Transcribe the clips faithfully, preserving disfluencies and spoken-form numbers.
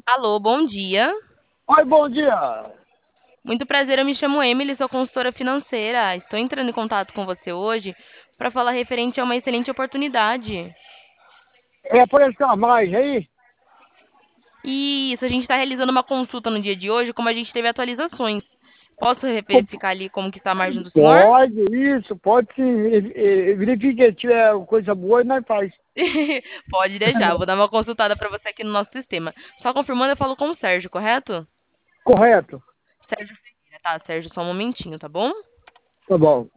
Alô, bom dia. Oi, bom dia. Muito prazer, eu me chamo Emily, sou consultora financeira. Estou entrando em contato com você hoje para falar referente a uma excelente oportunidade. É por esse mais aí? Isso, a gente está realizando uma consulta no dia de hoje, como a gente teve atualizações. Posso Co- verificar ali como que está a margem do senhor? Pode, isso, pode sim. E- e- Verifique se tiver coisa boa e nós faz. Pode deixar, eu vou dar uma consultada para você aqui no nosso sistema. Só confirmando, eu falo com o Sérgio, correto? Correto. Sérgio Ferreira, tá, Sérgio, só um momentinho, tá bom? Tá bom.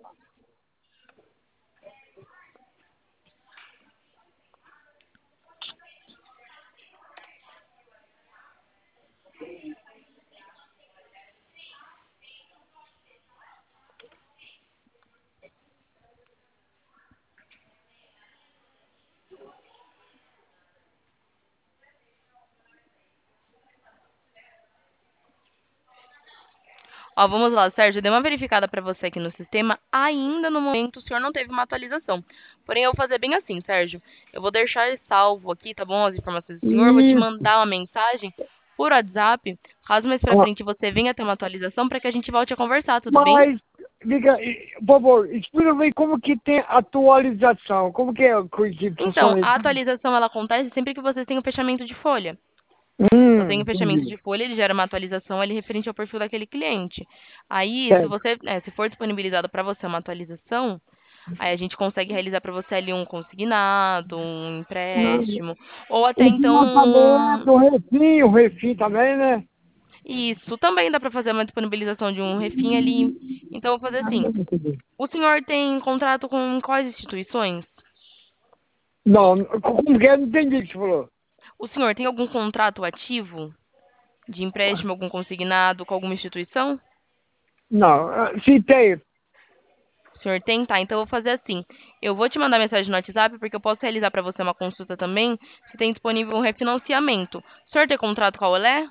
Ó, vamos lá, Sérgio, eu dei uma verificada para você aqui no sistema. Ainda no momento o senhor não teve uma atualização. Porém, eu vou fazer bem assim, Sérgio. Eu vou deixar salvo aqui, tá bom? As informações do senhor. Eu vou te Isso. mandar uma mensagem por WhatsApp, caso mais pra Ah, frente você venha ter uma atualização, para que a gente volte a conversar, tudo bem? Mas, diga, e, por favor, explica bem como que tem atualização. Como que é que que Então, funciona a isso? atualização ela acontece sempre que você tem o fechamento de folha. Você tem Hum, o fechamento entendi. de folha, ele gera uma atualização ali referente ao perfil daquele cliente. Aí, se Certo. você, é, se for disponibilizado para você uma atualização, aí a gente consegue realizar para você ali um consignado, um Hum, empréstimo, ou até O então um... financiamento, o refim, o refim também, né? Isso, também dá para fazer uma disponibilização de um refim ali. Então, eu vou fazer Ah, assim. entendi. O senhor tem contrato com quais instituições? Não, como que é? Não entendi o que você falou. O senhor tem algum contrato ativo de empréstimo, algum consignado com alguma instituição? Não, ah, se tem. O senhor tem? Tá, então eu vou fazer assim. Eu vou te mandar mensagem no WhatsApp, porque eu posso realizar para você uma consulta também, se tem disponível um refinanciamento. O senhor tem contrato com a Olé?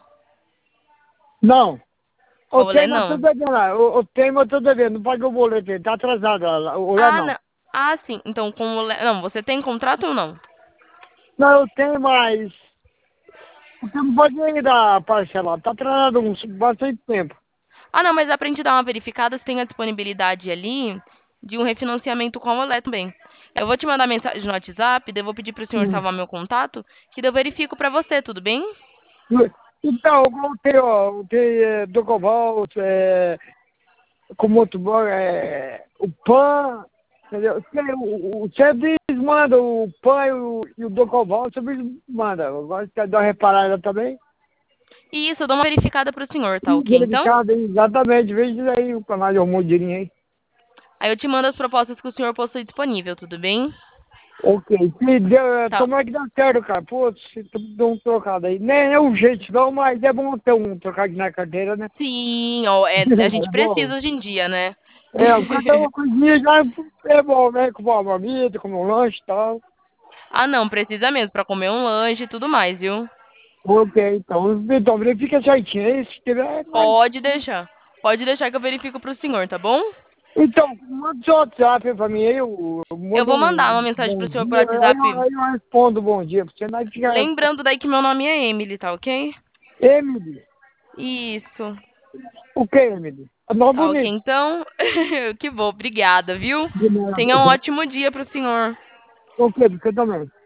Não. Com O a Olé, tema tô não. devendo lá. O, o tema eu tô devendo. Não paguei o boleto. Ele tá atrasado lá. O lá Ah, não. não. Ah, sim. Então, com o Olé... Não, você tem contrato ou não? Não, eu tenho, mas. Porque não paguei ainda a parcela. Tá atrasado uns bastante tempo. Ah, não, mas dá pra gente dar uma verificada se tem a disponibilidade ali de um refinanciamento com a Olé também. Eu vou te mandar mensagem no WhatsApp, daí eu vou pedir pro senhor Hum. salvar meu contato, que daí eu verifico pra você, tudo bem? Então, eu tenho, ó, eu tenho é, Docoval, é, com muito bom, é, o PAN, entendeu? Tem O, o serviço manda o PAN e o, e o Docoval, o serviço manda. Agora quer dar uma reparada também. E isso, eu dou uma verificada pro senhor, tá ok, então? Verificado, hein? Exatamente. Veja aí o canal de almoço dinheirinho aí. Aí eu te mando as propostas que o senhor possui disponível, tudo bem? Ok. Se deu, é, Tá. tomara que dá certo, cara. Pô, se tu deu um trocado aí. Nem é urgente não, mas é bom ter um trocado na carteira, né? Sim, ó, é, a gente É bom. precisa hoje em dia, né? É, cada uma coisinha já é bom, né? Comer uma marmita, comer um lanche e tal. Ah, não, precisa mesmo, pra comer um lanche e tudo mais, viu? Ok, então, então verifica certinho aí, se tiver, mas... Pode deixar. Pode deixar que eu verifico pro senhor, tá bom? Então, manda seu WhatsApp pra mim aí, eu, eu Eu mando vou mandar um uma mensagem bom pro senhor por dia, aí eu, WhatsApp. aí eu respondo bom dia, porque você vai ficar... Lembrando daí que meu nome é Emily, tá ok? Emily, Isso. o que, Emily? É nome Tá ok, bonito. então. Que bom, obrigada, viu? De nada. Tenha um ótimo dia pro senhor. Ok, você também.